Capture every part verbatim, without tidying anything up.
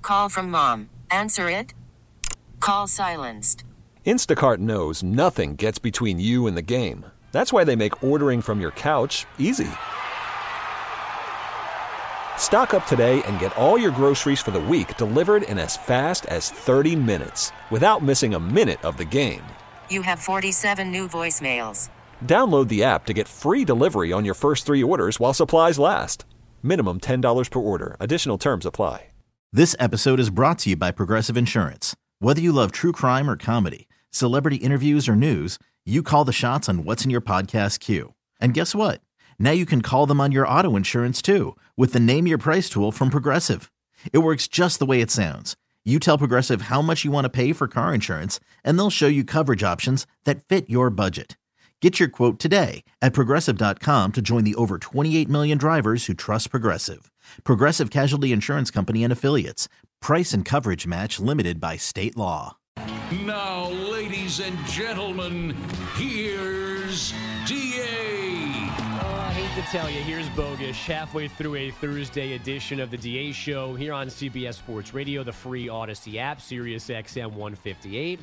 Call from mom. Answer it. Call silenced. Instacart knows nothing gets between you and the game. That's why they make ordering from your couch easy. Stock up today and get all your groceries for the week delivered in as fast as thirty minutes without missing a minute of the game. You have forty-seven new voicemails. Download the app to get free delivery on your first three orders while supplies last. Minimum ten dollars per order. Additional terms apply. This episode is brought to you by Progressive Insurance. Whether you love true crime or comedy, celebrity interviews or news, you call the shots on what's in your podcast queue. And guess what? Now you can call them on your auto insurance too with the Name Your Price tool from Progressive. It works just the way it sounds. You tell Progressive how much you want to pay for car insurance, and they'll show you coverage options that fit your budget. Get your quote today at Progressive dot com to join the over twenty-eight million drivers who trust Progressive. Progressive Casualty Insurance Company and Affiliates. Price and coverage match limited by state law. Now, ladies and gentlemen, here's D A. Oh, I hate to tell you, here's Bogusch, halfway through a Thursday edition of the D A Show here on C B S Sports Radio, the free Odyssey app, Sirius X M one fifty-eight.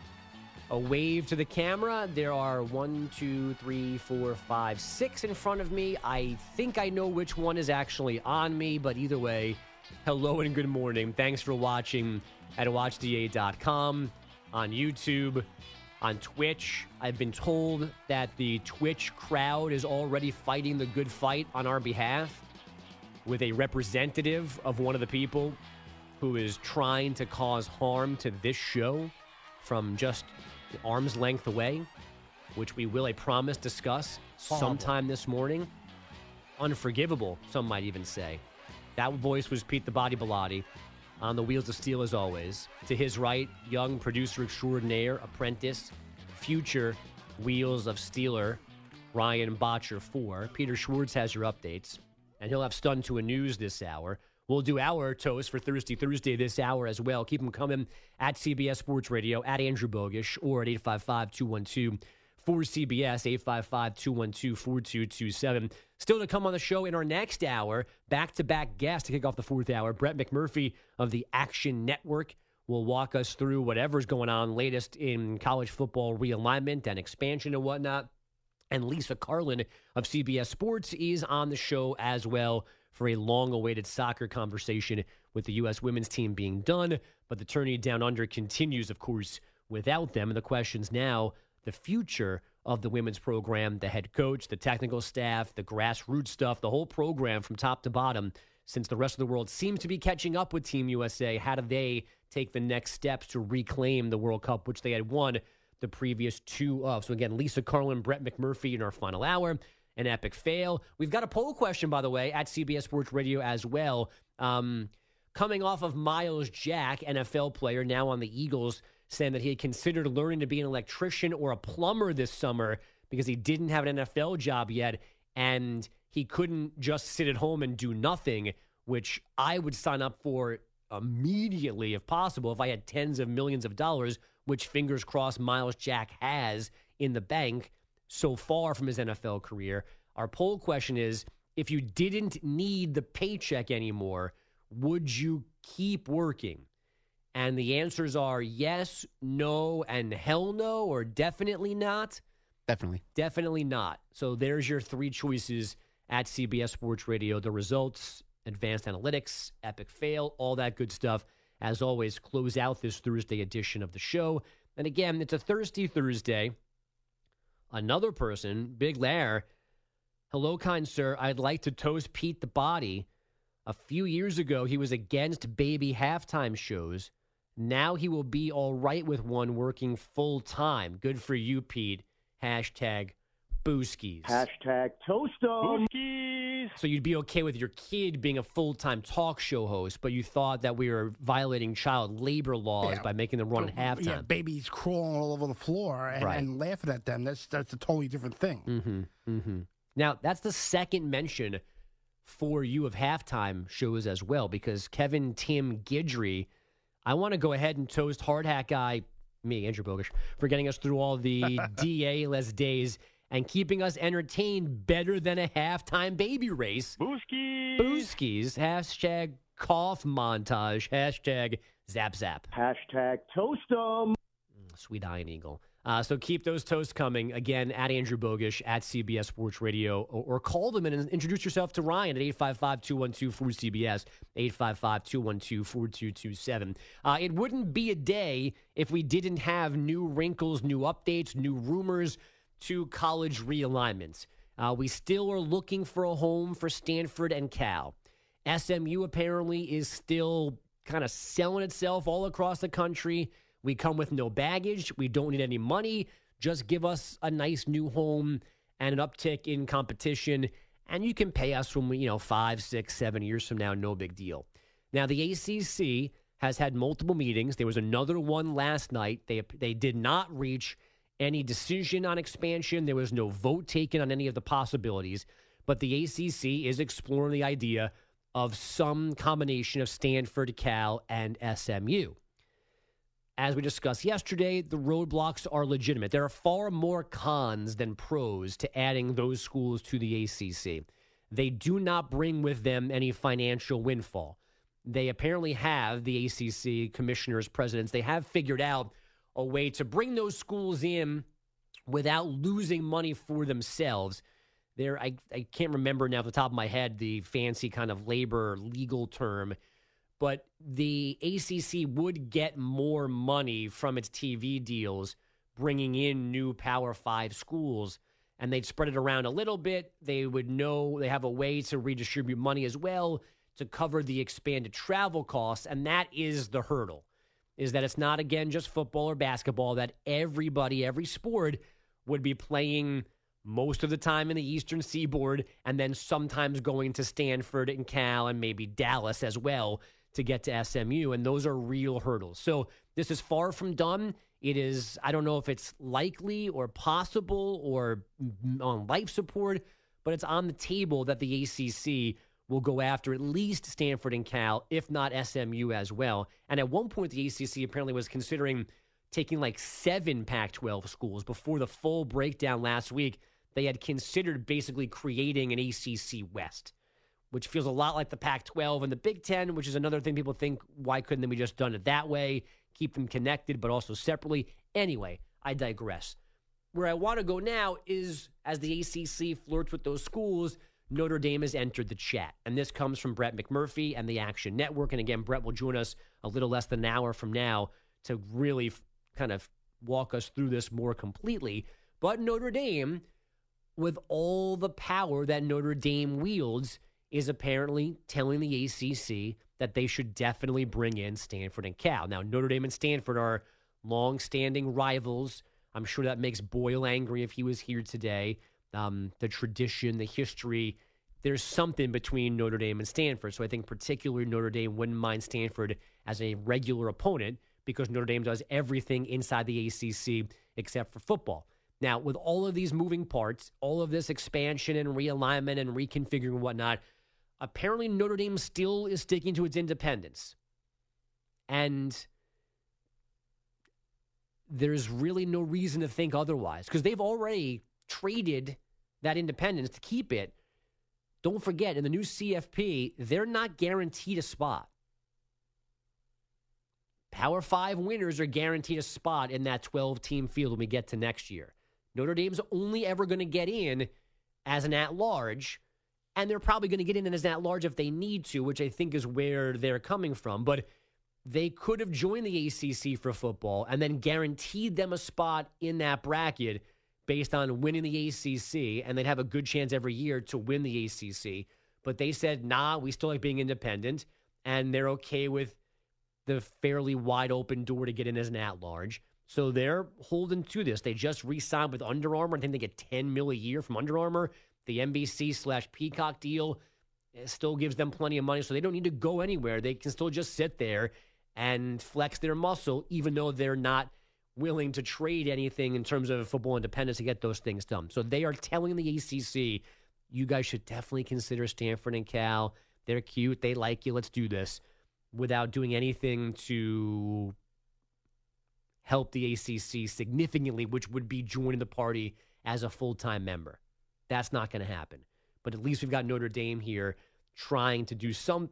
A wave to the camera. There are one, two, three, four, five, six in front of me. I think I know which one is actually on me, but either way, hello and good morning. Thanks for watching at watch d a dot com, on YouTube, on Twitch. I've been told that the Twitch crowd is already fighting the good fight on our behalf with a representative of one of the people who is trying to cause harm to this show from just arm's length away, which we will, I promise, discuss Horrible. sometime this morning. Unforgivable, some might even say. That voice was Pete the Body Bellotti on the wheels of steel as always. To his right, young producer extraordinaire, apprentice, future wheels of steeler, Ryan Botcher four. Peter Schwartz has your updates, and he'll have Stunned to a News this hour. We'll do our toast for Thursday Thursday this hour as well. Keep them coming at C B S Sports Radio, at Andrew Bogusch, or at eight five five, two one two, four C B S, eight five five, two one two, four two two seven. Still to come on the show in our next hour, back-to-back guest to kick off the fourth hour, Brett McMurphy of the Action Network will walk us through whatever's going on latest in college football realignment and expansion and whatnot. And Lisa Carlin of C B S Sports is on the show as well for a long-awaited soccer conversation with the U S women's team being done. But the tourney down under continues, of course, without them. And the question's now the future of the women's program, the head coach, the technical staff, the grassroots stuff, the whole program from top to bottom. Since the rest of the world seems to be catching up with Team U S A, how do they take the next steps to reclaim the World Cup, which they had won the previous two of? So again, Lisa Carlin, Brett McMurphy in our final hour. An epic fail. We've got a poll question, by the way, at C B S Sports Radio as well. Um, coming off of Miles Jack, N F L player, now on the Eagles, saying that he had considered learning to be an electrician or a plumber this summer because he didn't have an N F L job yet, and he couldn't just sit at home and do nothing, which I would sign up for immediately if possible if I had tens of millions of dollars, which fingers crossed Miles Jack has in the bank so far from his N F L career. Our poll question is, if you didn't need the paycheck anymore, would you keep working? And the answers are yes, no, and hell no, or definitely not. Definitely. Definitely not. So there's your three choices at C B S Sports Radio. The results, advanced analytics, epic fail, all that good stuff. As always, close out this Thursday edition of the show. And again, it's a Thirsty Thursday. Another person, Big Lair, hello, kind sir. I'd like to toast Pete the Body. A few years ago, he was against baby halftime shows. Now he will be all right with one working full time. Good for you, Pete. Hashtag Booskies. Hashtag Toastum. So you'd be okay with your kid being a full-time talk show host, but you thought that we were violating child labor laws Yeah. by making them run at halftime. Yeah, babies crawling all over the floor and, Right. and laughing at them. That's that's a totally different thing. Mm-hmm, mm-hmm. Now, that's the second mention for you of halftime shows as well, because Kevin Tim Guidry, I want to go ahead and toast Hard Hat Guy, me, Andrew Bogusch, for getting us through all the D A-less days and keeping us entertained better than a halftime baby race. Booskies. Booskies. Hashtag cough montage. Hashtag zap zap. Hashtag toast 'em. Sweet Iron Eagle. Uh, so keep those toasts coming. Again, at Andrew Bogish, at C B S Sports Radio, or, or call them and introduce yourself to Ryan at eight five five, two one two, four C B S, eight five five, two one two, four two two seven. Uh, it wouldn't be a day if we didn't have new wrinkles, new updates, new rumors to college realignments. Uh, we still are looking for a home for Stanford and Cal. S M U apparently is still kind of selling itself all across the country. We come with no baggage. We don't need any money. Just give us a nice new home and an uptick in competition, and you can pay us from, you know, five, six, seven years from now. No big deal. Now, the A C C has had multiple meetings. There was another one last night. They they did not reach any decision on expansion. There was no vote taken on any of the possibilities, but the A C C is exploring the idea of some combination of Stanford, Cal, and S M U. As we discussed yesterday, the roadblocks are legitimate. There are far more cons than pros to adding those schools to the A C C. They do not bring with them any financial windfall. They apparently have, the A C C commissioners, presidents, they have figured out a way to bring those schools in without losing money for themselves. There, I, I can't remember now off the top of my head the fancy kind of labor legal term, but the A C C would get more money from its T V deals bringing in new Power Five schools, and they'd spread it around a little bit. They would know they have a way to redistribute money as well to cover the expanded travel costs, and that is the hurdle, is that it's not, again, just football or basketball, that everybody, every sport would be playing most of the time in the Eastern Seaboard and then sometimes going to Stanford and Cal and maybe Dallas as well to get to S M U, and those are real hurdles. So this is far from done. It is, I don't know if it's likely or possible or on life support, but it's on the table that the A C C will go after at least Stanford and Cal, if not S M U as well. And at one point, the A C C apparently was considering taking like seven Pac twelve schools. Before the full breakdown last week, they had considered basically creating an A C C West, which feels a lot like the Pac twelve and the Big Ten, which is another thing people think, why couldn't we just done it that way, keep them connected, but also separately? Anyway, I digress. Where I want to go now is, as the A C C flirts with those schools, Notre Dame has entered the chat. And this comes from Brett McMurphy and the Action Network. And again, Brett will join us a little less than an hour from now to really f- kind of walk us through this more completely. But Notre Dame, with all the power that Notre Dame wields, is apparently telling the A C C that they should definitely bring in Stanford and Cal. Now, Notre Dame and Stanford are long-standing rivals. I'm sure that makes Boyle angry if he was here today. Um, the tradition, the history, there's something between Notre Dame and Stanford. So I think particularly Notre Dame wouldn't mind Stanford as a regular opponent because Notre Dame does everything inside the A C C except for football. Now, with all of these moving parts, all of this expansion and realignment and reconfiguring and whatnot, apparently Notre Dame still is sticking to its independence. And there's really no reason to think otherwise because they've already traded that independence to keep it. Don't forget, in the new C F P, they're not guaranteed a spot. Power Five winners are guaranteed a spot in that twelve-team field when we get to next year. Notre Dame's only ever going to get in as an at-large, and they're probably going to get in as an at-large if they need to, which I think is where they're coming from. But they could have joined the A C C for football and then guaranteed them a spot in that bracket based on winning the A C C, and they'd have a good chance every year to win the A C C. But they said, nah, we still like being independent, and they're okay with the fairly wide open door to get in as an at-large. So they're holding to this. They just re-signed with Under Armour. I think they get ten mil a year from Under Armour. The N B C slash Peacock deal still gives them plenty of money, so they don't need to go anywhere. They can still just sit there and flex their muscle, even though they're not willing to trade anything in terms of football independence to get those things done. So they are telling the A C C, you guys should definitely consider Stanford and Cal. They're cute. They like you. Let's do this, without doing anything to help the A C C significantly, which would be joining the party as a full-time member. That's not going to happen. But at least we've got Notre Dame here trying to do something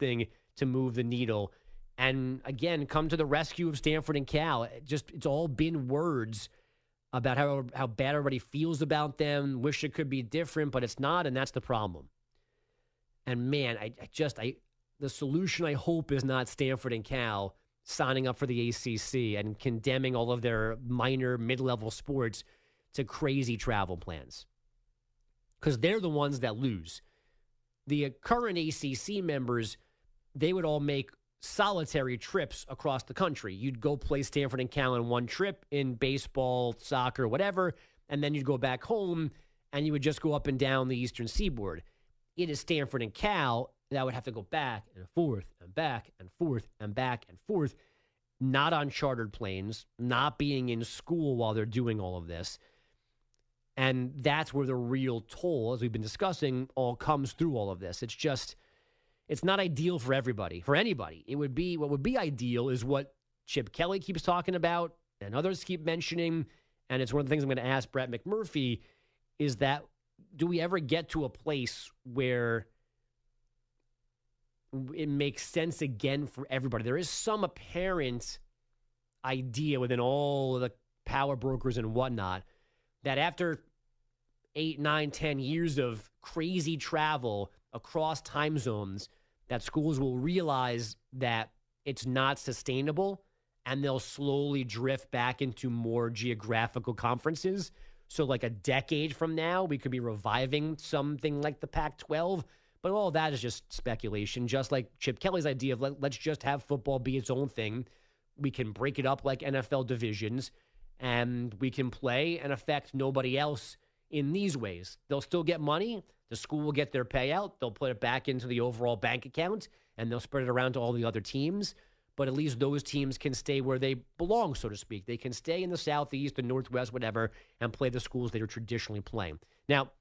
to move the needle. And again, come to the rescue of Stanford and Cal. It just it's all been words about how how bad everybody feels about them. Wish it could be different, but it's not, and that's the problem. And man, I, I just I the solution I hope is not Stanford and Cal signing up for the A C C and condemning all of their minor mid-level sports to crazy travel plans, because they're the ones that lose. The current A C C members, they would all make solitary trips across the country. You'd go play Stanford and Cal in one trip in baseball, soccer, whatever, and then you'd go back home and you would just go up and down the Eastern Seaboard. It is Stanford and Cal that would have to go back and forth and back and forth and back and forth, not on chartered planes, not being in school while they're doing all of this. And that's where the real toll, as we've been discussing, all comes through all of this. It's just, it's not ideal for everybody, for anybody. It would be, what would be ideal is what Chip Kelly keeps talking about and others keep mentioning. And it's one of the things I'm going to ask Brett McMurphy is that, do we ever get to a place where it makes sense again for everybody? There is some apparent idea within all of the power brokers and whatnot that after eight, nine, ten years of crazy travel across time zones, that schools will realize that it's not sustainable and they'll slowly drift back into more geographical conferences. So like a decade from now, we could be reviving something like the Pac twelve. But all that is just speculation, just like Chip Kelly's idea of let, let's just have football be its own thing. We can break it up like N F L divisions, and we can play and affect nobody else in these ways. They'll still get money. The school will get their payout. They'll put it back into the overall bank account, and they'll spread it around to all the other teams. But at least those teams can stay where they belong, so to speak. They can stay in the Southeast, the Northwest, whatever, and play the schools they are traditionally playing. Now,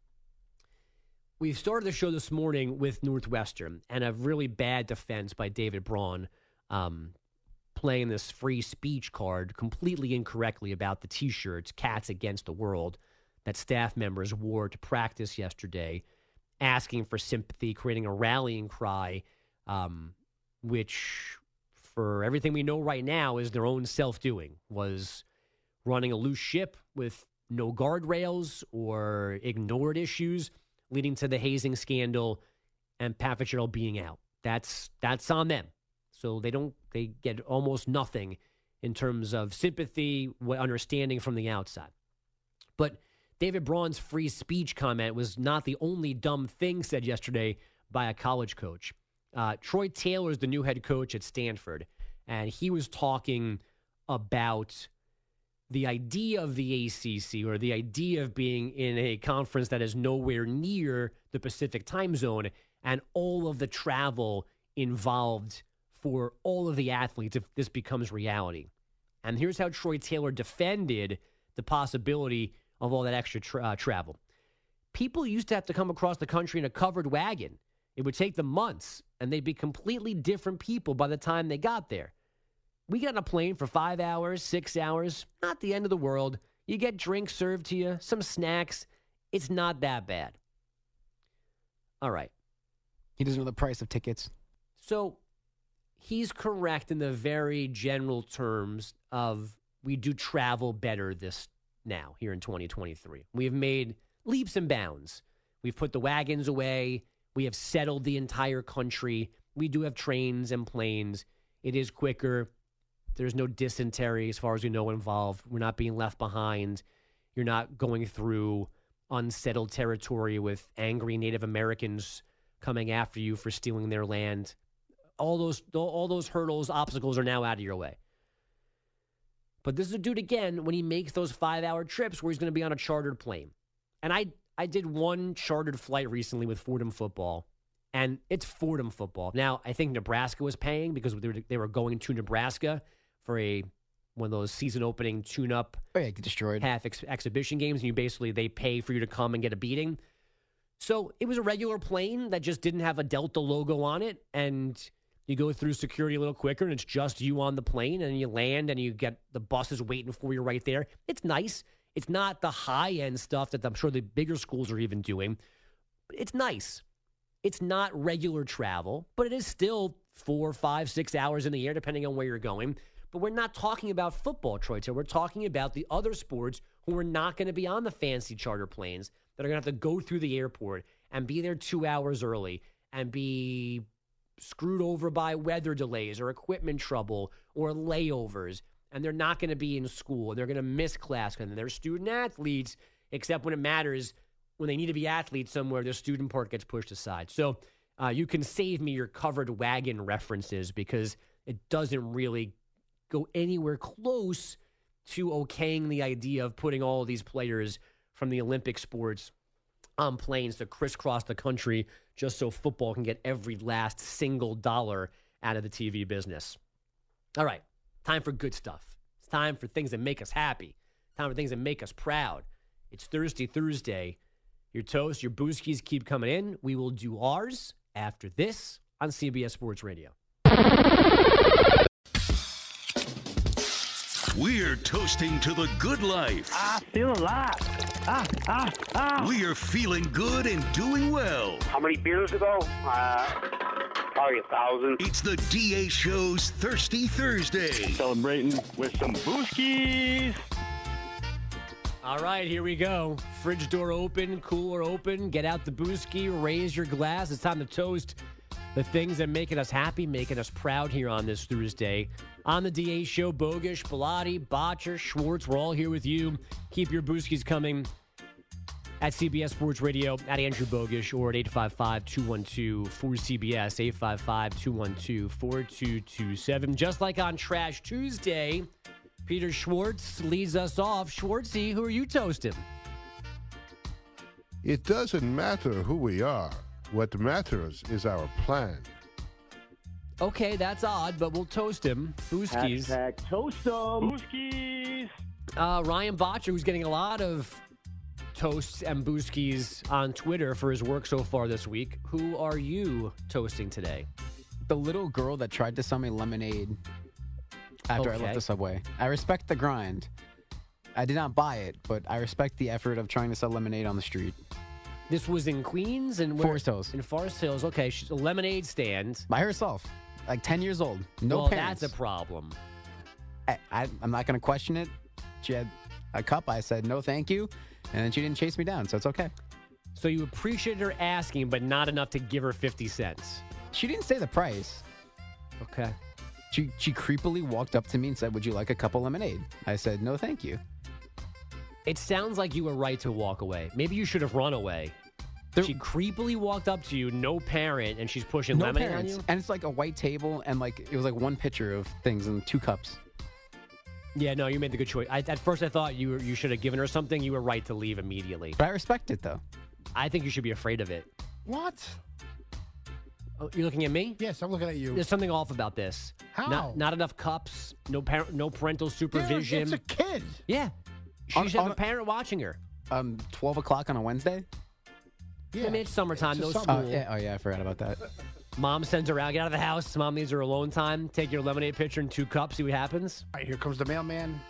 we've started the show this morning with Northwestern and a really bad defense by David Braun, um, playing this free speech card completely incorrectly about the T-shirts, Cats Against the World, that staff members wore to practice yesterday, asking for sympathy, creating a rallying cry, um, which, for everything we know right now, is their own self-doing, was running a loose ship with no guardrails or ignored issues, leading to the hazing scandal and Pat Fitzgerald being out. That's that's on them. So they don't they get almost nothing in terms of sympathy, what understanding from the outside. But David Braun's free speech comment was not the only dumb thing said yesterday by a college coach. Uh, Troy Taylor is the new head coach at Stanford, and he was talking about the idea of the A C C, or the idea of being in a conference that is nowhere near the Pacific time zone, and all of the travel involved for all of the athletes if this becomes reality. And here's how Troy Taylor defended the possibility of all that extra tra- uh, travel. People used to have to come across the country in a covered wagon. It would take them months, and they'd be completely different people by the time they got there. We get on a plane for five hours, six hours, not the end of the world. You get drinks served to you, some snacks. It's not that bad. All right. He doesn't know the price of tickets. So he's correct in the very general terms of we do travel better this now, here in twenty twenty-three. We've made leaps and bounds. We've put the wagons away. We have settled the entire country. We do have trains and planes. It is quicker. There's no dysentery, as far as we know, involved. We're not being left behind. You're not going through unsettled territory with angry Native Americans coming after you for stealing their land. All those, all those hurdles, obstacles are now out of your way. But this is a dude, again, when he makes those five-hour trips where he's going to be on a chartered plane. And I I did one chartered flight recently with Fordham Football, and it's Fordham Football. Now, I think Nebraska was paying because they were, they were going to Nebraska for a one of those season-opening tune-up oh, yeah, get destroyed. half ex- exhibition games, and you basically, they pay for you to come and get a beating. So it was a regular plane that just didn't have a Delta logo on it, and you go through security a little quicker, and it's just you on the plane, and you land, and you get the buses waiting for you right there. It's nice. It's not the high-end stuff that I'm sure the bigger schools are even doing. It's nice. It's not regular travel, but it is still four, five, six hours in the air, depending on where you're going. But we're not talking about football, Troy. So we're talking about the other sports who are not going to be on the fancy charter planes that are going to have to go through the airport and be there two hours early and be screwed over by weather delays or equipment trouble or layovers. And they're not going to be in school. And they're going to miss class. And they're student athletes, except when it matters, when they need to be athletes somewhere, their student part gets pushed aside. So uh, you can save me your covered wagon references because it doesn't really go anywhere close to okaying the idea of putting all of these players from the Olympic sports on planes to crisscross the country just so football can get every last single dollar out of the T V business. All right, time for good stuff. It's time for things that make us happy. Time for things that make us proud. It's Thirsty Thursday. Your toast, your booskies keep coming in. We will do ours after this on C B S Sports Radio. We're toasting to the good life. I feel alive. Ah, ah, ah. We're feeling good and doing well. How many beers ago? Uh, probably a thousand. It's the D A Show's Thirsty Thursday. Celebrating with some booskies. All right, here we go. Fridge door open, cooler open. Get out the booski, raise your glass. It's time to toast the things that are making us happy, making us proud here on this Thursday. On the D A Show, Bogusch, Bilotti, Botcher, Schwartz, we're all here with you. Keep your booskies coming at C B S Sports Radio, at Andrew Bogusch, or at eight five five, two one two, four C B S, eight five five, two one two, four two two seven. Just like on Trash Tuesday, Peter Schwartz leads us off. Schwartzy, who are you toasting? It doesn't matter who we are. What matters is our plan. Okay, that's odd, but we'll toast him. Booskies. Hashtag toast 'em. Booskies. Uh, Ryan Botcher, who's getting a lot of toasts and booskies on Twitter for his work so far this week. Who are you toasting today? The little girl that tried to sell me lemonade after Okay. I left the Subway. I respect the grind. I did not buy it, but I respect the effort of trying to sell lemonade on the street. This was in Queens and where? Forest Hills. In Forest Hills. Okay, she's a lemonade stand. By herself. Like ten years old. No well, parents. that's a problem. I, I, I'm not going to question it. She had a cup. I said, no, thank you. And then she didn't chase me down, so it's okay. So you appreciated her asking, but not enough to give her fifty cents. She didn't say the price. Okay. She she creepily walked up to me and said, would you like a cup of lemonade? I said, no, thank you. It sounds like you were right to walk away. Maybe you should have run away. There- she creepily walked up to you, no parent, and she's pushing No lemonade parents. on you? And it's like a white table, and like it was like one pitcher of things and two cups. Yeah, no, you made the good choice. I, at first, I thought you were, you should have given her something. You were right to leave immediately. But I respect it, though. I think you should be afraid of it. What? Oh, you're looking at me? Yes, I'm looking at you. There's something off about this. How? Not, not enough cups. No parent. No parental Yeah, supervision. it's a kid. Yeah. She On- should have on- a parent watching her. Um, twelve o'clock on a Wednesday? Yeah. I mean, it's summertime, It's no a school. summer. Oh, yeah. Oh, yeah, I forgot about that. Mom sends her out. Get out of the house. Mom needs her alone time. Take your lemonade pitcher and two cups. See what happens. All right, here comes the mailman.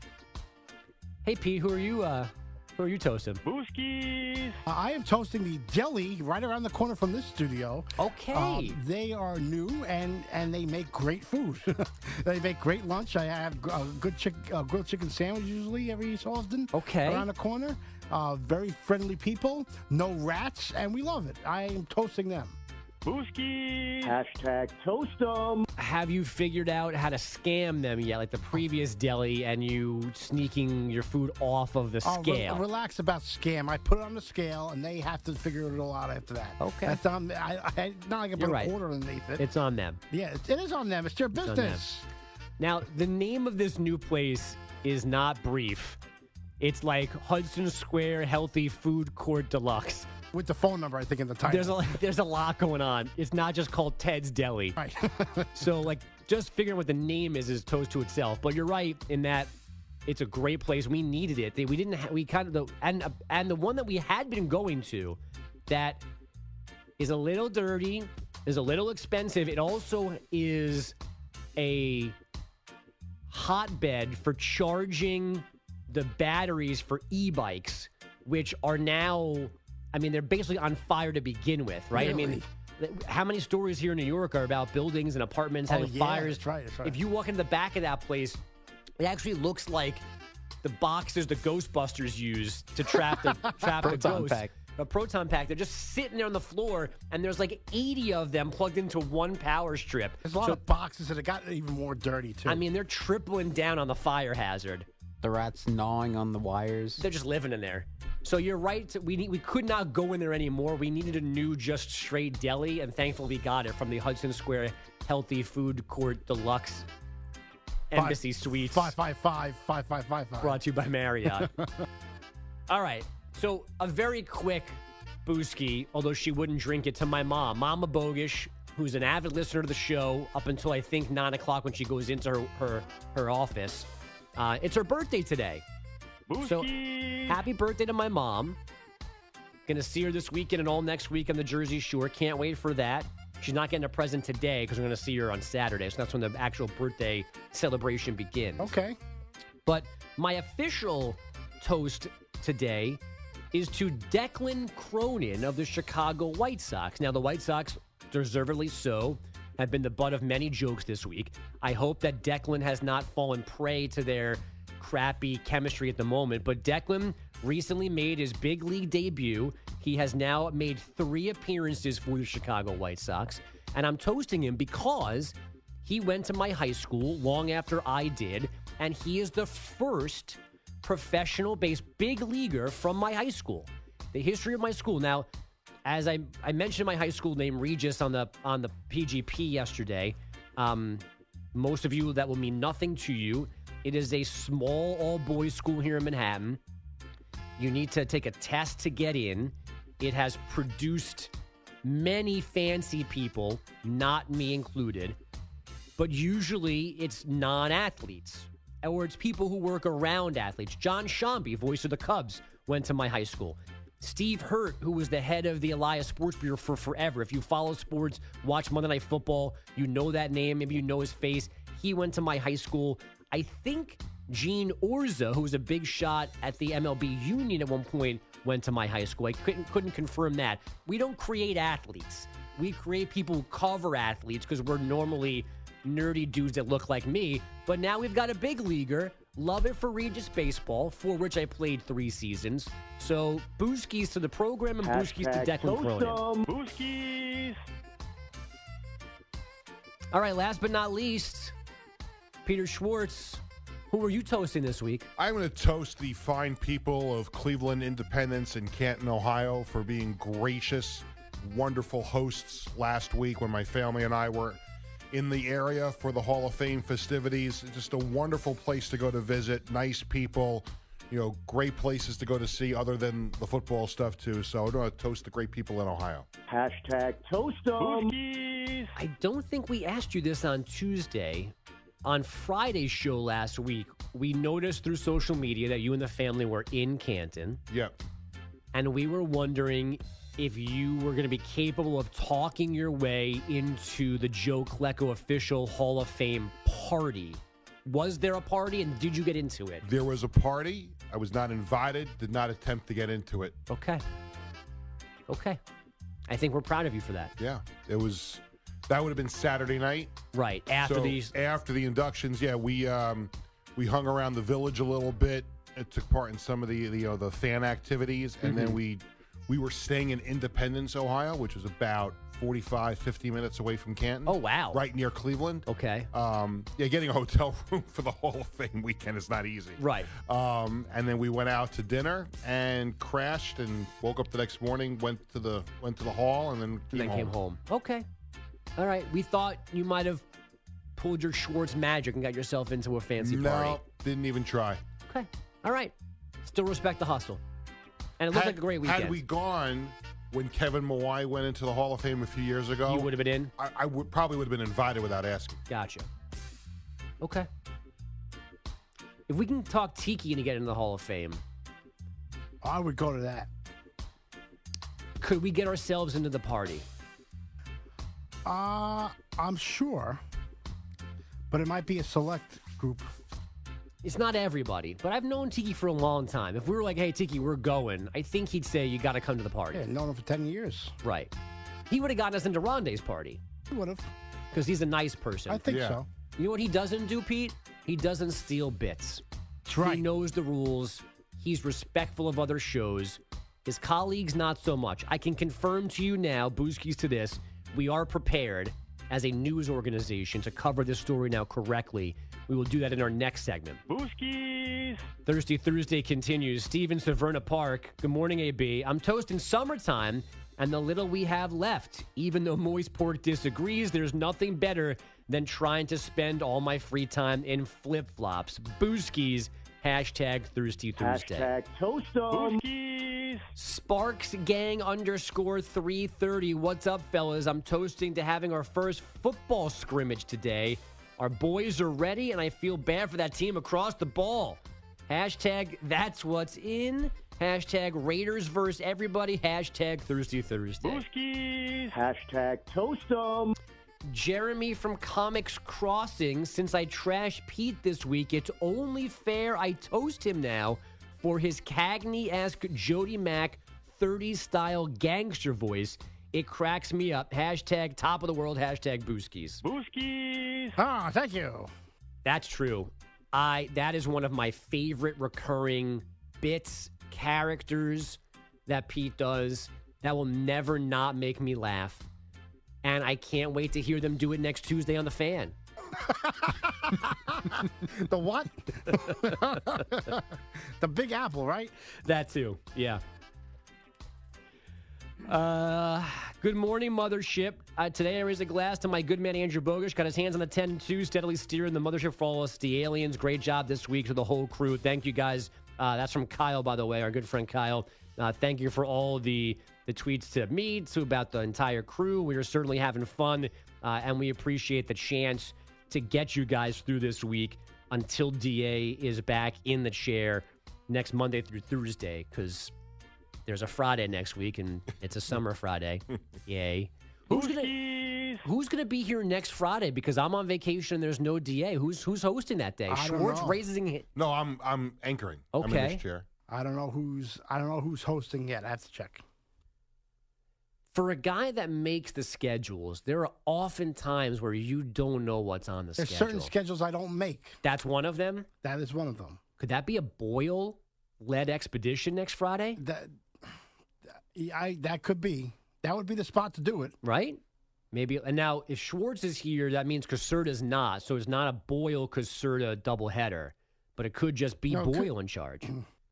Hey, Pete, who are you? Uh, who are you toasting? Booskies. Uh, I am toasting the deli right around the corner from this studio. Okay. Um, they are new and and they make great food. They make great lunch. I have a good chick, uh, grilled chicken sandwich usually every so often. Okay. Around the corner. Uh, very friendly people. No rats, and we love it. I am toasting them. Booskies. Hashtag toast 'em. Have you figured out how to scam them yet, like the previous deli, and you sneaking your food off of the Oh, re- scale? relax about scam. I put it on the scale, and they have to figure it all out after that. Okay. That's on. I, I not like I You're put right. a quarter underneath it. It's on them. yeah, it, it is on them. It's their on them. business. Now, the name of this new place is not brief. It's like Hudson Square Healthy Food Court Deluxe. With the phone number, I think, in the title. There's a there's a lot going on. It's not just called Ted's Deli. Right. So, like, just figuring what the name is is toast to itself. But you're right in that it's a great place. We needed it. They- We didn't. Ha- we kind of the and uh, and the one that we had been going to, that is a little dirty, is a little expensive. It also is a hotbed for charging the batteries for e-bikes, which are now. I mean, they're basically on fire to begin with, right? I mean, Really? How many stories here in New York are about buildings and apartments Oh, having yeah, fires? that's right, that's right. If you walk into the back of that place, it actually looks like the boxes the Ghostbusters use to trap the trap the Proton ghosts. pack. A proton pack. They're just sitting there on the floor, and there's like eighty of them plugged into one power strip. There's a lot So, of boxes that have got even more dirty, too. I mean, they're tripling down on the fire hazard. The rats gnawing on the wires. They're just living in there. So you're right. We need, we could not go in there anymore. We needed a new just straight deli, and thankfully we got it from the Hudson Square Healthy Food Court Deluxe Embassy Suites. Five five five five five five five. Brought to you by Marriott. All right. So a very quick Booski, although she wouldn't drink it, to my mom, Mama Bogish, who's an avid listener to the show up until I think nine o'clock when she goes into her her, her office. Uh, it's her birthday today. Booski. So happy birthday to my mom. Going to see her this weekend and all next week on the Jersey Shore. Can't wait for that. She's not getting a present today because we're going to see her on Saturday. So that's when the actual birthday celebration begins. Okay. But my official toast today is to Declan Cronin of the Chicago White Sox. Now, the White Sox, deservedly so, have been the butt of many jokes this week. I hope that Declan has not fallen prey to their crappy chemistry at the moment. But Declan recently made his big league debut. He has now made three appearances for the Chicago White Sox. And I'm toasting him because he went to my high school long after I did. And he is the first professional base big leaguer from my high school. The history of my school. Now, as I, I mentioned my high school name, Regis, on the on the P G P yesterday. Um, most of you, that will mean nothing to you. It is a small all-boys school here in Manhattan. You need to take a test to get in. It has produced many fancy people, not me included. But usually it's non-athletes, or it's people who work around athletes. John Shambi, voice of the Cubs, went to my high school. Steve Hurt, who was the head of the Elias Sports Bureau for forever. If you follow sports, watch Monday Night Football, you know that name, maybe you know his face. He went to my high school. I think Gene Orza, who was a big shot at the M L B Union at one point, went to my high school. I couldn't couldn't confirm that. We don't create athletes. We create people who cover athletes because we're normally nerdy dudes that look like me. But now we've got a big leaguer. Love it for Regis Baseball, for which I played three seasons. So, Booskies to the program and Booskies to Declan Cronin. Booskies. All right, last but not least, Peter Schwartz. Who are you toasting this week? I'm going to toast the fine people of Cleveland, Independence, and Canton, Ohio for being gracious, wonderful hosts last week when my family and I were in the area for the Hall of Fame festivities. Just a wonderful place to go to visit, nice people, you know, great places to go to see other than the football stuff too. So I want to toast the great people in Ohio. Hashtag toast 'em. Booskies. I don't think we asked you this on Tuesday. On Friday's show last week, we noticed through social media that you and the family were in Canton. Yep. And we were wondering if you were going to be capable of talking your way into the Joe Klecko official Hall of Fame party. Was there a party, and did you get into it? There was a party. I was not invited, did not attempt to get into it. Okay. Okay. I think we're proud of you for that. Yeah. It was, that would have been Saturday night. Right. After so these. After the inductions, yeah, we um, we hung around the village a little bit. It took part in some of the, the you know, the fan activities, and Mm-hmm. then we we were staying in Independence, Ohio, which was about forty-five, fifty minutes away from Canton. Oh, wow. Right near Cleveland. Okay. Um, yeah, getting a hotel room for the Hall of Fame weekend is not easy. Right. Um, and then we went out to dinner and crashed and woke up the next morning, went to the went to the hall, and then And came then home. came home. Okay. All right. We thought you might have pulled your Schwartz magic and got yourself into a fancy no, party. didn't even try. Okay. All right. Still respect the hustle. And it looked Had- like a great weekend. Had we gone when Kevin Mawai went into the Hall of Fame a few years ago, You would have been in? I, I would probably would have been invited without asking. Gotcha. Okay. If we can talk Tiki to get into the Hall of Fame, I would go to that. could we get ourselves into the party? Uh, I'm sure, but it might be a select group. It's not everybody, but I've known Tiki for a long time. If we were like, hey, Tiki, we're going, I think he'd say, you got to come to the party. Yeah, known him for ten years. Right. He would have gotten us into Rondé's party. He would have. Because he's a nice person. I think so. You know what he doesn't do, Pete? He doesn't steal bits. That's right. He knows the rules. He's respectful of other shows. His colleagues, not so much. I can confirm to you now, Booskies to this, we are prepared as a news organization to cover this story now correctly. We will do that in our next segment. Booskies. Thirsty Thursday continues. Steve in Severna Park. Good morning, A B. I'm toasting summertime and the little we have left. Even though Moist Pork disagrees, there's nothing better than trying to spend all my free time in flip-flops. Booskies. Hashtag Thirsty Thursday. Hashtag toast 'em. Booskies. Sparks Gang underscore three thirty. What's up, fellas? I'm toasting to having our first football scrimmage today. Our boys are ready, and I feel bad for that team across the ball. Hashtag that's what's in. Hashtag Raiders versus everybody. Hashtag Thirsty Thursday. Booskies. Hashtag toast 'em. Jeremy from Comics Crossing. Since I trashed Pete this week, it's only fair I toast him now for his Cagney-esque Jody Mack thirties-style gangster voice. It cracks me up. Hashtag top of the world. Hashtag Booskies. Booskies. Ah, thank you. That's true. I that is one of my favorite recurring bits, characters that Pete does that will never not make me laugh. And I can't wait to hear them do it next Tuesday on The Fan. The what? The Big Apple, right? That too, yeah. Uh, good morning, Mothership. Uh, today I raise a glass to my good man Andrew Bogusch. Got his hands on the ten and two, steadily steering the Mothership for all us, the aliens. Great job this week to the whole crew. Thank you, guys. Uh, that's from Kyle, by the way, our good friend Kyle. Uh, thank you for all the the tweets to me, to about the entire crew. We are certainly having fun, uh, and we appreciate the chance to get you guys through this week until D A is back in the chair next Monday through Thursday, because there's a Friday next week, and it's a summer Friday. Yay. Who's gonna, who's gonna be here next Friday? Because I'm on vacation and there's no D A. Who's who's hosting that day? I don't Schwartz know. raising. No, I'm I'm anchoring. I'm in Okay. this chair. I don't know who's I don't know who's hosting yet. I have to check. For a guy that makes the schedules, there are often times where you don't know what's on the There's schedule. certain schedules I don't make. That's one of them? That is one of them. Could that be a Boyle-led expedition next Friday? That I that could be. That would be the spot to do it. Right? Maybe. And now, if Schwartz is here, that means Caserta's not. So it's not a Boyle-Caserta doubleheader. But it could just be No, it Boyle could- in charge.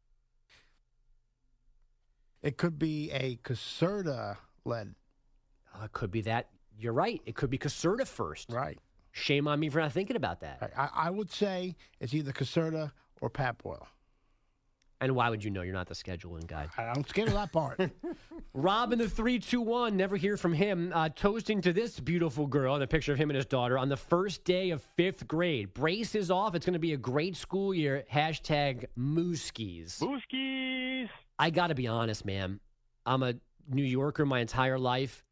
It could be a Caserta led. Uh, it could be that. You're right. It could be Caserta first. Right. Shame on me for not thinking about that. I, I would say it's either Caserta or Pat Boyle. And why would you know? You're not the scheduling guy. I don't schedule that part. Rob in the three two one, never hear from him, uh, toasting to this beautiful girl, and a picture of him and his daughter, on the first day of fifth grade. Braces off. It's going to be a great school year. Hashtag Mooskies. Booskies. I got to be honest, man. I'm a New Yorker my entire life.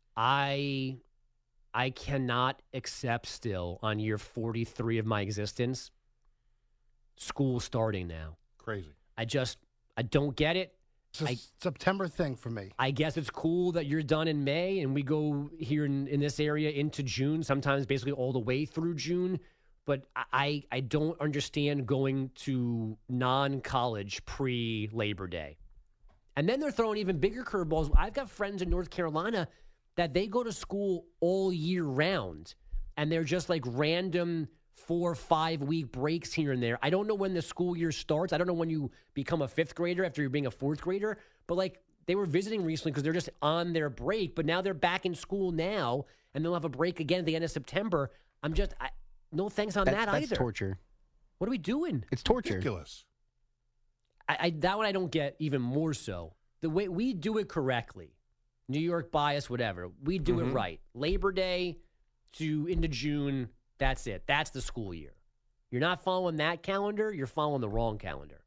I I cannot accept still, on year forty-three of my existence, school starting now. Crazy. I just, I don't get it. It's a I- September thing for me. I guess it's cool that you're done in May and we go here in, in this area into June, sometimes basically all the way through June. But I, I don't understand going to non-college pre-Labor Day. And then they're throwing even bigger curveballs. I've got friends in North Carolina that they go to school all year round, and they're just like random four, five-week breaks here and there. I don't know when the school year starts. I don't know when you become a fifth grader after you're being a fourth grader. But, like, they were visiting recently because they're just on their break. But now they're back in school now, and they'll have a break again at the end of September. I'm just I, – no thanks on That- that that's either. torture. What are we doing? It's torture. Ridiculous. I, I that one I don't get even more so. The way we do it correctly, New York bias, whatever, we do Mhm. it right. Labor Day to into June, that's it. That's the school year. You're not following that calendar, you're following the wrong calendar.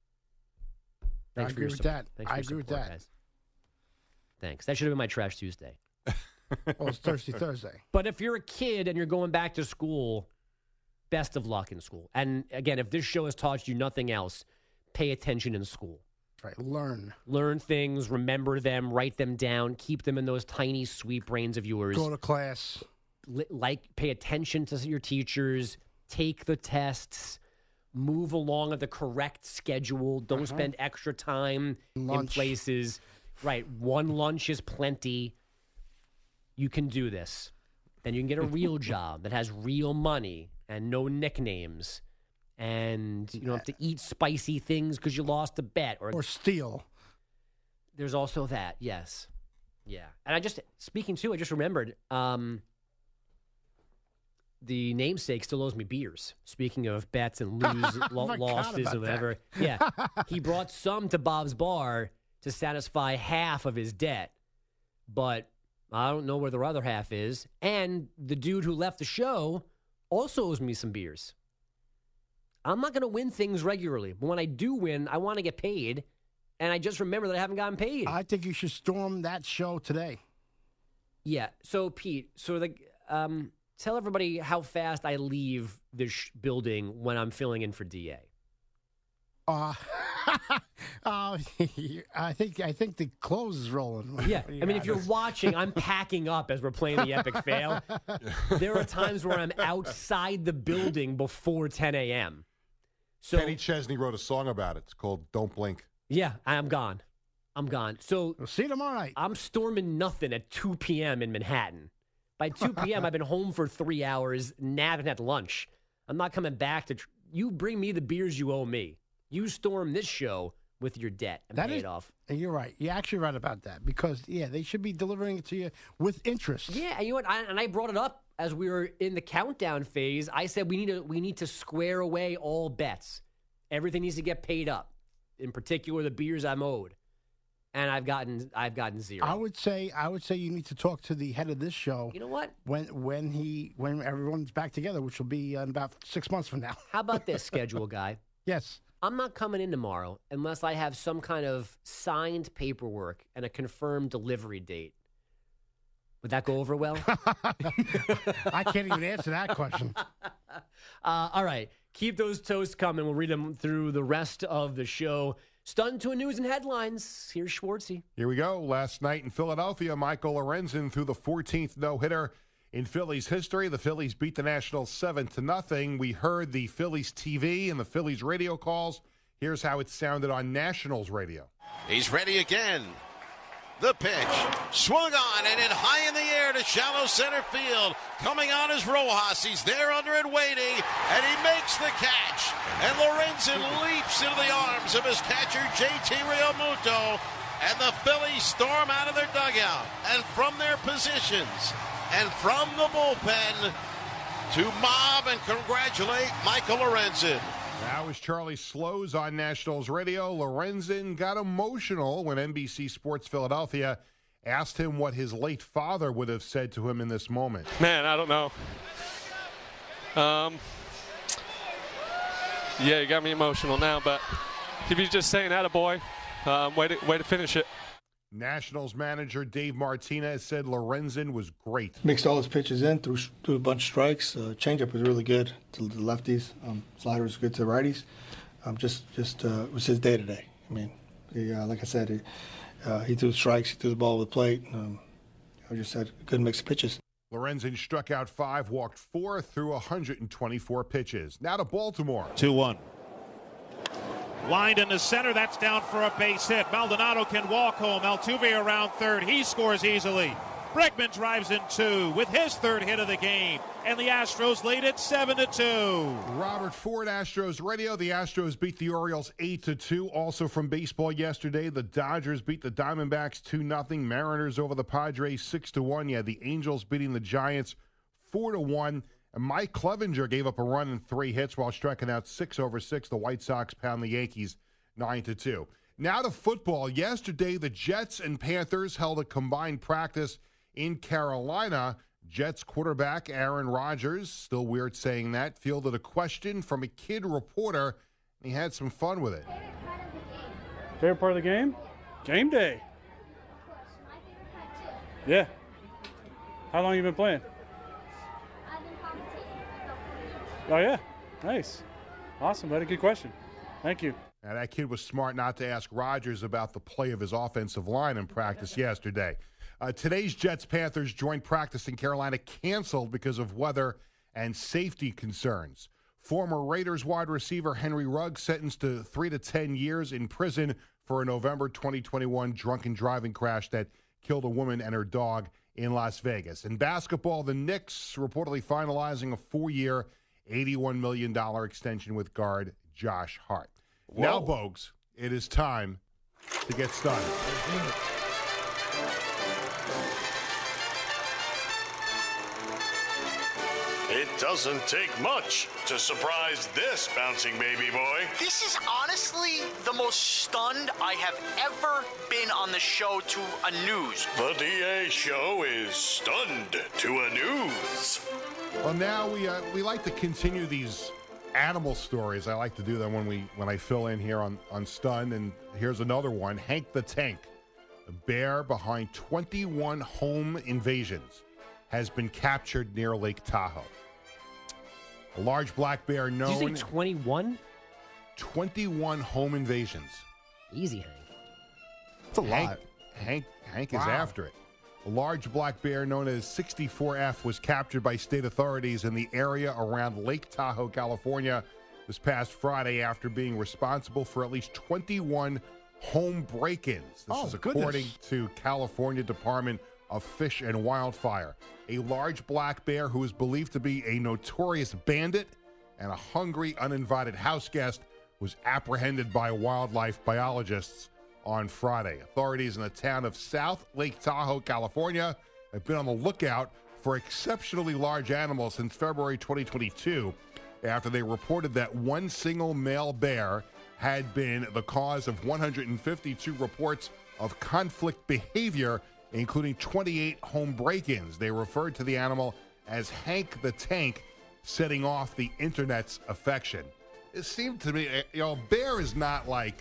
Thanks I for your agree with support. that. Thanks for I your agree with support, that. guys. Thanks. That should have been my Trash Tuesday. Well, it's Thirsty Thursday. But if you're a kid and you're going back to school, best of luck in school. And again, if this show has taught you nothing else, pay attention in school. Right. Learn. Learn things, remember them, write them down, keep them in those tiny, sweet brains of yours. Go to class. Li- Like, pay attention to your teachers, take the tests, move along at the correct schedule. Don't Uh-huh. spend extra time in Lunch. places. Right. One lunch is plenty. You can do this. Then you can get a real job that has real money and no nicknames. And you don't have to eat spicy things because you lost a bet. Or, Or steal. there's also that, yes. Yeah. And I just, speaking too, I just remembered um, the namesake still owes me beers. Speaking of bets and lose, lo- forgot losses about or whatever. Yeah. He brought some to Bob's Bar to satisfy half of his debt. But I don't know where the other half is. And the dude who left the show also owes me some beers. I'm not going to win things regularly, but when I do win, I want to get paid, and I just remember that I haven't gotten paid. I think you should storm that show today. Yeah. So, Pete, so the, um, tell everybody how fast I leave this sh- building when I'm filling in for D A. Uh, uh, I think I think the clothes is rolling. Yeah. I mean, if you're watching, I'm packing up as we're playing the epic fail. There are times where I'm outside the building before ten a.m. So, Kenny Chesney wrote a song about it. It's called Don't Blink. yeah, I'm gone. I'm gone. So We'll see you tomorrow night. I'm storming nothing at two p.m. in Manhattan. By two p.m., I've been home for three hours, napping at lunch. I'm not coming back to. Tr- you bring me the beers you owe me. You storm this show with your debt and That pay is- it off. And you're right. You're actually right about that because, yeah, they should be delivering it to you with interest. Yeah, and you know what? I, and I brought it up as we were in the countdown phase. I said we need to we need to square away all bets. Everything needs to get paid up. In particular, the beers I'm owed, and I've gotten I've gotten zero. I would say I would say you need to talk to the head of this show. You know what? When when he when everyone's back together, which will be in about six months from now. How about this schedule, guy? Yes. I'm not coming in tomorrow unless I have some kind of signed paperwork and a confirmed delivery date. Would that go over well? I can't even answer that question. Uh, all right. Keep those toasts coming. We'll read them through the rest of the show. Stunned to a news and headlines. Here's Schwartzy. Here we go. Last night in Philadelphia, Michael Lorenzen threw the fourteenth no-hitter in Phillies history. The Phillies beat the Nationals seven to nothing. We heard the Phillies T V and the Phillies radio calls. Here's how it sounded on Nationals radio. He's ready again. The pitch. Swung on and it high in the air to shallow center field. Coming on is Rojas. He's there under it waiting, and he makes the catch. And Lorenzen leaps into the arms of his catcher, J T Realmuto. And the Phillies storm out of their dugout and from their positions and from the bullpen to mob and congratulate Michael Lorenzen. That was Charlie Slows on Nationals radio. Lorenzen got emotional when N B C Sports Philadelphia asked him what his late father would have said to him in this moment. Man, I don't know. Um, yeah, you got me emotional now, but if you're just saying attaboy, um, way to, way to finish it. Nationals manager Dave Martinez said Lorenzen was great. Mixed all his pitches in, threw, threw a bunch of strikes. Uh, changeup was really good to the lefties. Um, slider was good to the righties. Um, just just uh, it was his day today. I mean, he, uh, like I said, he, uh, he threw strikes, he threw the ball with the plate. Um, I just had a good mix of pitches. Lorenzen struck out five, walked four, threw one hundred twenty-four pitches. Now to Baltimore. two one. Lined in the center, that's down for a base hit. Maldonado can walk home. Altuve around third. He scores easily. Bregman drives in two with his third hit of the game. And the Astros lead it seven to two. Robert Ford, Astros radio. The Astros beat the Orioles eight to two. Also from baseball yesterday, the Dodgers beat the Diamondbacks two nothing. Mariners over the Padres six to one. Yeah, the Angels beating the Giants four to one. And Mike Clevenger gave up a run and three hits while striking out six over six. The White Sox pound the Yankees nine to two. Now to football. Yesterday, the Jets and Panthers held a combined practice in Carolina. Jets quarterback Aaron Rodgers, still weird saying that, fielded a question from a kid reporter, and he had some fun with it. Favorite part of the game? Game day. Yeah. How long you been playing? Oh, yeah. Nice. Awesome, buddy. Good question. Thank you. And that kid was smart not to ask Rodgers about the play of his offensive line in practice yesterday. Uh, today's Jets-Panthers joint practice in Carolina canceled because of weather and safety concerns. Former Raiders wide receiver Henry Ruggs sentenced to three to ten years in prison for a November twenty twenty-one drunken driving crash that killed a woman and her dog in Las Vegas. In basketball, the Knicks reportedly finalizing a four-year, eighty-one million dollars extension with guard Josh Hart. Whoa. Now, Bogues, it is time to get started. It doesn't take much to surprise this bouncing baby boy. This is honestly the most stunned I have ever been on the show to a news. The D A show is stunned to a news. Well, now we uh, we like to continue these animal stories. I like to do them when we when I fill in here on on Stun. And here's another one: Hank the Tank, a bear behind twenty-one home invasions, has been captured near Lake Tahoe. A large black bear known. Did you say twenty-one? twenty-one home invasions. Easy, Hank. That's a Hank, lot. Hank, Hank Wow. is after it. A large black bear known as sixty-four F was captured by state authorities in the area around Lake Tahoe, California, this past Friday after being responsible for at least twenty-one home break-ins. This Oh, is according goodness. to California Department of Fish and Wildfire. A large black bear who is believed to be a notorious bandit and a hungry, uninvited house guest was apprehended by wildlife biologists on Friday. Authorities in the town of South Lake Tahoe, California, have been on the lookout for exceptionally large animals since February twenty twenty-two after they reported that one single male bear had been the cause of one hundred fifty-two reports of conflict behavior, including twenty-eight home break-ins. They referred to the animal as Hank the Tank, setting off the internet's affection. It seemed to me, you know, a bear is not like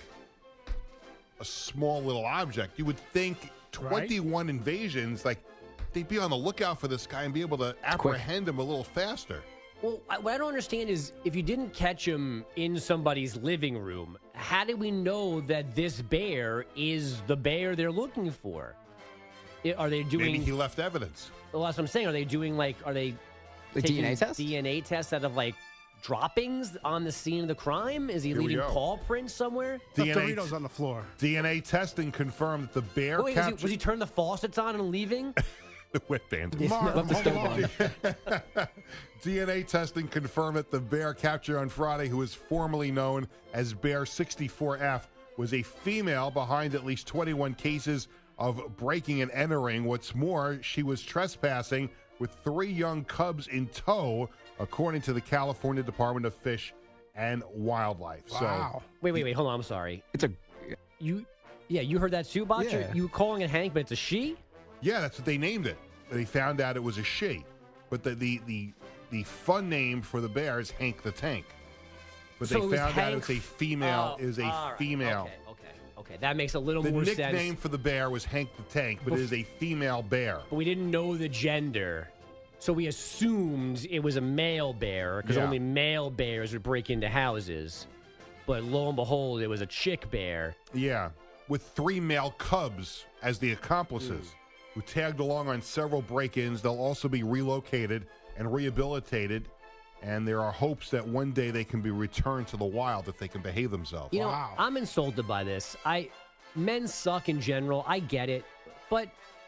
a small little object. You would think twenty-one right? invasions, like they'd be on the lookout for this guy and be able to apprehend him a little faster. Well, I, what I don't understand is if you didn't catch him in somebody's living room, how do we know that this bear is the bear they're looking for? I- Are they doing? Maybe he left evidence. Well, that's what I'm saying. Are they doing like? Are they The taking D N A test? D N A tests out of like droppings on the scene of the crime? Is he Here we leaving go. paw prints somewhere? D N A Doritos on the floor. D N A testing confirmed that the bear Wait, was he, captured. was he turning the faucets on and leaving? The whip band. Marv, Left the stove on. D N A testing confirmed that the bear captured on Friday, who is formerly known as Bear sixty-four F, was a female behind at least twenty-one cases of breaking and entering. What's more, she was trespassing with three young cubs in tow, according to the California Department of Fish and Wildlife. Wow. Wait, wait, wait. Hold on. I'm sorry. It's a you. Yeah, you heard that too, Botch? Yeah. You were calling it Hank, but it's a she. Yeah, that's what they named it. They found out it was a she, but the the the, the fun name for the bear is Hank the Tank. But So they it was found out Hank- it was a female. Oh, It was a all right. female. Okay, okay, okay. That makes a little The more nickname sense. for the bear was Hank the Tank, but it is a female bear. But we didn't know the gender, so we assumed it was a male bear because Yeah. only male bears would break into houses. But lo and behold, it was a chick bear. Yeah, with three male cubs as the accomplices, who tagged along on several break-ins. They'll also be relocated and rehabilitated, and there are hopes that one day they can be returned to the wild if they can behave themselves. You know, I'm insulted by this. I men suck in general. I get it, but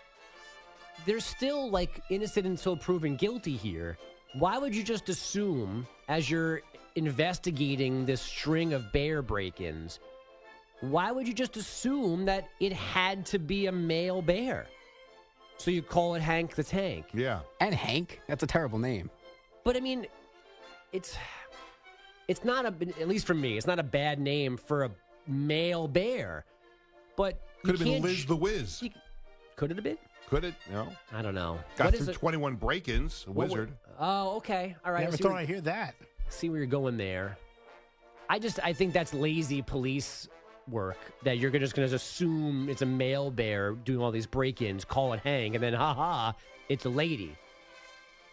there's still like innocent until proven guilty here. Why would you just assume, as you're investigating this string of bear break-ins, why would you just assume that it had to be a male bear? So you call it Hank the Tank. Yeah. And Hank? That's a terrible name. But I mean, it's it's not a, at least for me, it's not a bad name for a male bear. But Could have you been can't Liz sh- the Wiz. Could it have been? Could it? No. I don't know. Got What is through it- twenty-one break-ins. A What wizard. would- Oh, okay. All right. Never see thought where- I'd hear that. See where you're going there. I just I think that's lazy police work that you're just going to assume it's a male bear doing all these break-ins, call it Hank, and then ha ha, it's a lady.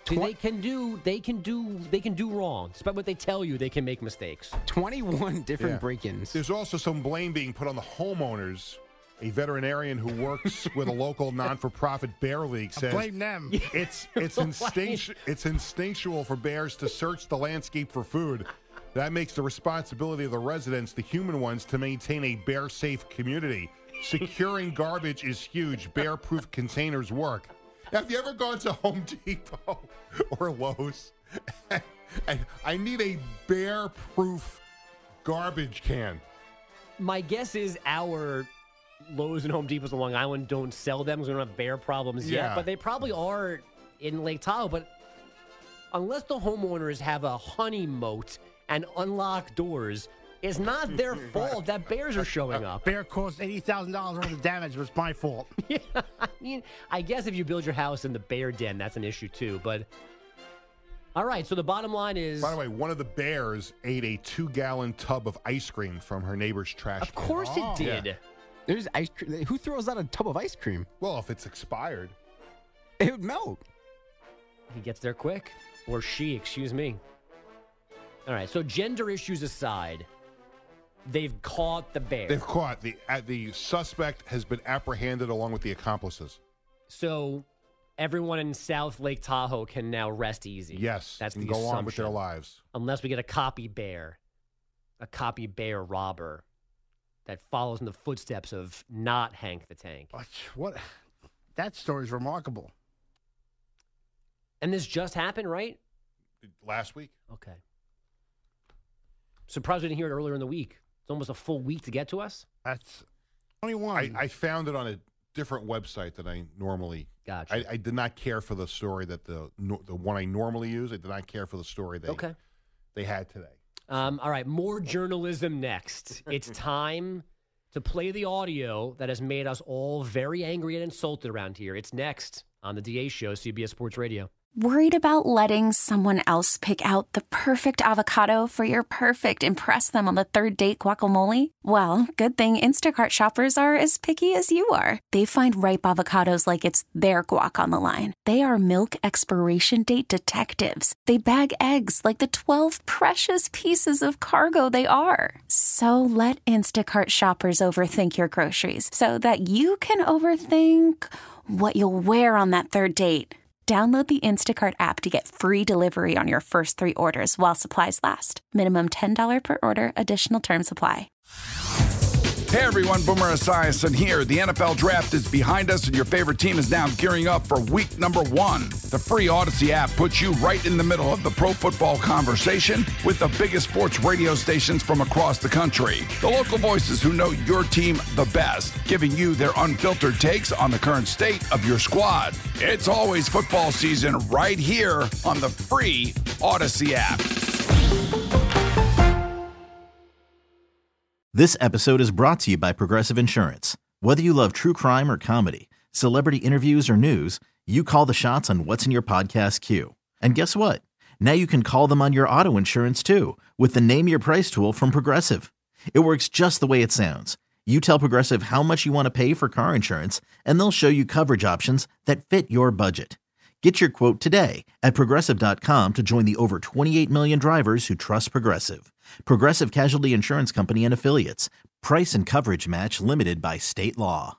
See, they can do, they can do, they can do wrong. Despite what they tell you, they can make mistakes. twenty-one different Yeah. break-ins. There's also some blame being put on the homeowners. A veterinarian who works with a local non-for-profit bear league says Blame them. it's it's instinctu- it's instinctual for bears to search the landscape for food. That makes the responsibility of the residents, the human ones, to maintain a bear-safe community. Securing garbage is huge. Bear-proof containers work. Have you ever gone to Home Depot or Lowe's? And I need a bear-proof garbage can. My guess is our Lowe's and Home Depots on Long Island don't sell them because we don't have bear problems yet. Yeah. But they probably are in Lake Tahoe. But unless the homeowners have a honey moat and unlock doors, it's not their fault that bears are showing up. Bear caused eighty thousand dollars worth of damage. It was my fault. Yeah, I mean, I guess if you build your house in the bear den, that's an issue too. But all right, so the bottom line is, By the way, one of the bears ate a two-gallon tub of ice cream from her neighbor's trash of can. course Oh. it did. Yeah. There's ice cream. Who throws out a tub of ice cream? Well, if it's expired. It would melt. He gets there quick, or she, excuse me. All right, so gender issues aside, they've caught the bear. They've caught the uh, the suspect has been apprehended along with the accomplices. So everyone in South Lake Tahoe can now rest easy. Yes, that's and the go assumption. on with their lives. Unless we get a copy bear, a copy bear robber that follows in the footsteps of not Hank the Tank. What? what? That story is remarkable. And this just happened, right? Last week. Okay. Surprised we didn't hear it earlier in the week. It's almost a full week to get to us. That's twenty-one. I, I found it on a different website that I normally. Gotcha. I, I did not care for the story that the no- the one I normally use. I did not care for the story they Okay. they had today. Um, all right, more journalism next. It's time to play the audio that has made us all very angry and insulted around here. It's next on the D A Show, C B S Sports Radio. Worried about letting someone else pick out the perfect avocado for your perfect impress them on the third date guacamole? Well, good thing Instacart shoppers are as picky as you are. They find ripe avocados like it's their guac on the line. They are milk expiration date detectives. They bag eggs like the twelve precious pieces of cargo they are. So let Instacart shoppers overthink your groceries so that you can overthink what you'll wear on that third date. Download the Instacart app to get free delivery on your first three orders while supplies last. Minimum ten dollars per order. Additional terms apply. Hey everyone, Boomer Esiason here. The N F L Draft is behind us and your favorite team is now gearing up for week number one. The free Odyssey app puts you right in the middle of the pro football conversation with the biggest sports radio stations from across the country. The local voices who know your team the best, giving you their unfiltered takes on the current state of your squad. It's always football season right here on the free Odyssey app. This episode is brought to you by Progressive Insurance. Whether you love true crime or comedy, celebrity interviews or news, you call the shots on what's in your podcast queue. And guess what? Now you can call them on your auto insurance too with the Name Your Price tool from Progressive. It works just the way it sounds. You tell Progressive how much you want to pay for car insurance, and they'll show you coverage options that fit your budget. Get your quote today at Progressive dot com to join the over twenty-eight million drivers who trust Progressive. Progressive Casualty Insurance Company and Affiliates. Price and coverage match limited by state law.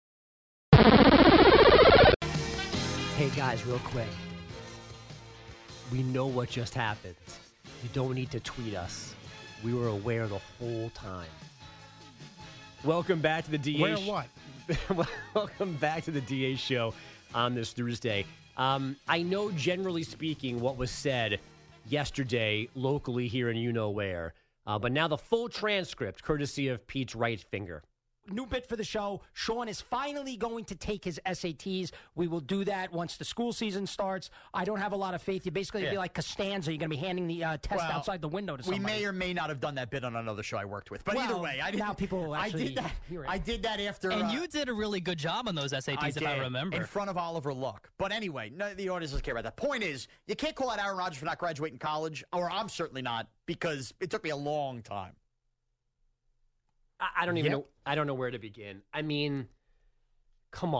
Hey guys, real quick. We know what just happened. You don't need to tweet us. We were aware the whole time. Welcome back to the D A Where sh- what? Welcome back to the D A Show on this Thursday. Um, I know, generally speaking, what was said yesterday locally here in you know where, uh, but now the full transcript, courtesy of Pete's right finger. New bit for the show. Sean is finally going to take his S A Ts. We will do that once the school season starts. I don't have a lot of faith. You're basically going to be Yeah. like Costanza. You're going to be handing the uh, test Well, outside the window to we somebody. may or may not have done that bit on another show I worked with. But Well, either way, I didn't, now people will I actually did that. hear it. I did that after. And uh, you did a really good job on those S A Ts, I if did, I remember. in front of Oliver Luck. But anyway, no, the audience doesn't care about that. Point is, you can't call out Aaron Rodgers for not graduating college, or I'm certainly not, because it took me a long time. I, I don't even Yep. know. I don't know where to begin. I mean, come on.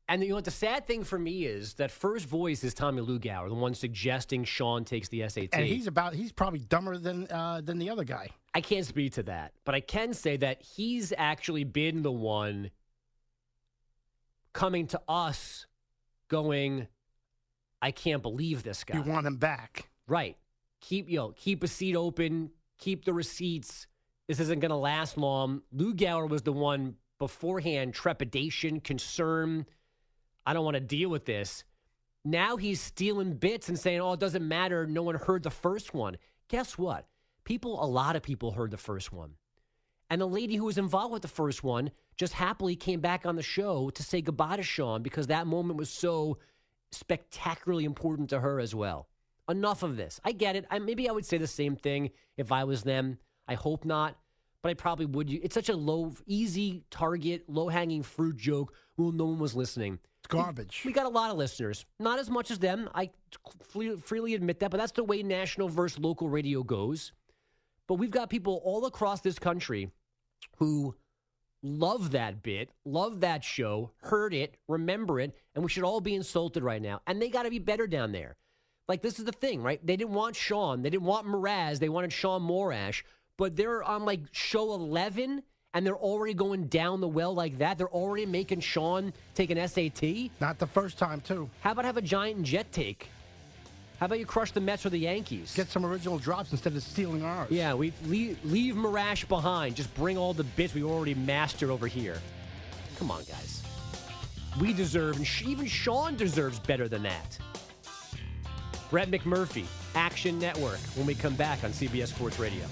And you know what the sad thing for me is that first voice is Tommy Lugauer, the one suggesting Sean takes the S A T. And he's about he's probably dumber than uh, than the other guy. I can't speak to that, but I can say that he's actually been the one coming to us going, I can't believe this guy. You want him back. Right. Keep you know, keep a seat open, keep the receipts. This isn't going to last long. Lugauer was the one beforehand, trepidation, concern. I don't want to deal with this. Now he's stealing bits and saying, oh, it doesn't matter. No one heard the first one. Guess what? People, a lot of people heard the first one. And the lady who was involved with the first one just happily came back on the show to say goodbye to Sean because that moment was so spectacularly important to her as well. Enough of this. I get it. I, maybe I would say the same thing if I was them. I hope not. But I probably would. It's such a low, easy target, low-hanging fruit joke. Well, no one was listening. It's garbage. We, we got a lot of listeners. Not as much as them. I free, freely admit that. But that's the way national versus local radio goes. But we've got people all across this country who love that bit, love that show, heard it, remember it, and we should all be insulted right now. And they got to be better down there. Like, this is the thing, right? They didn't want Sean. They didn't want Mraz. They wanted Sean Morash. But they're on, like, show eleven, and they're already going down the well like that. They're already making Sean take an S A T. Not the first time, too. How about have a Giant and Jet take? How about you crush the Mets or the Yankees? Get some original drops instead of stealing ours. Yeah, we leave, leave Marash behind. Just bring all the bits we already mastered over here. Come on, guys. We deserve, and even Sean deserves better than that. Brett McMurphy, Action Network, when we come back on C B S Sports Radio.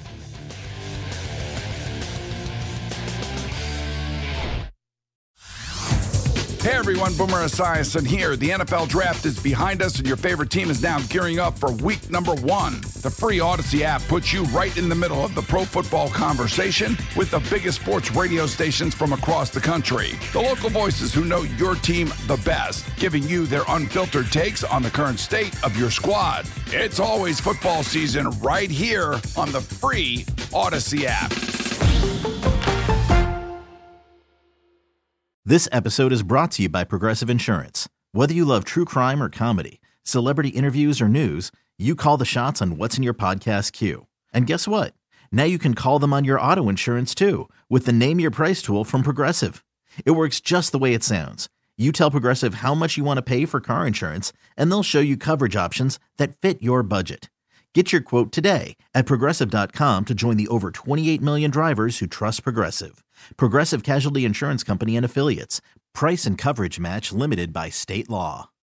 Hey everyone, Boomer Esiason here. The N F L Draft is behind us and your favorite team is now gearing up for week number one. The free Odyssey app puts you right in the middle of the pro football conversation with the biggest sports radio stations from across the country. The local voices who know your team the best, giving you their unfiltered takes on the current state of your squad. It's always football season right here on the free Odyssey app. This episode is brought to you by Progressive Insurance. Whether you love true crime or comedy, celebrity interviews or news, you call the shots on what's in your podcast queue. And guess what? Now you can call them on your auto insurance too with the Name Your Price tool from Progressive. It works just the way it sounds. You tell Progressive how much you want to pay for car insurance, and they'll show you coverage options that fit your budget. Get your quote today at Progressive dot com to join the over twenty-eight million drivers who trust Progressive. Progressive Casualty Insurance Company and Affiliates. Price and coverage match limited by state law.